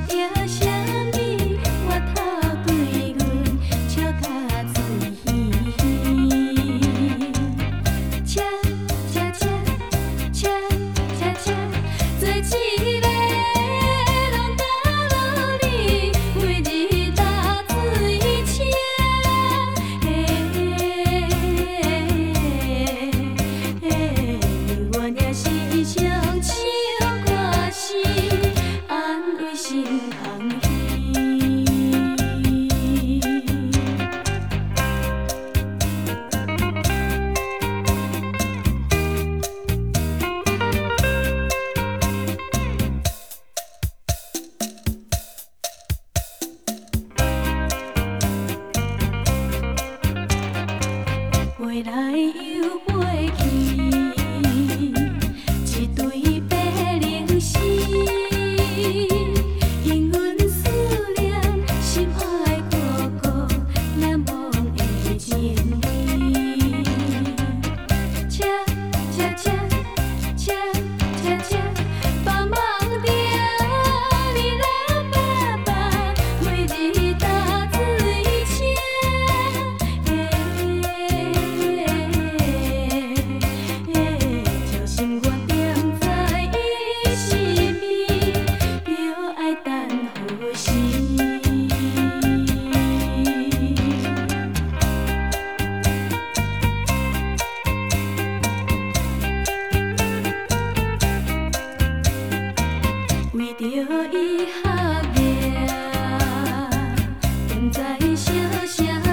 影啥物，我头对阮笑甲嘴稀。车车车车车车，做一个拢甲路哩，每日搭水车。我也是想唱歌诗，安慰心空虚。飞来又飞去，一对白灵丝，因阮思念心海孤孤难忘的情味。车车车车车车，帮忙着你来爸爸，每日搭水车。小心我点在伊是味，着爱等呼吸。为着伊合命，踮在小城。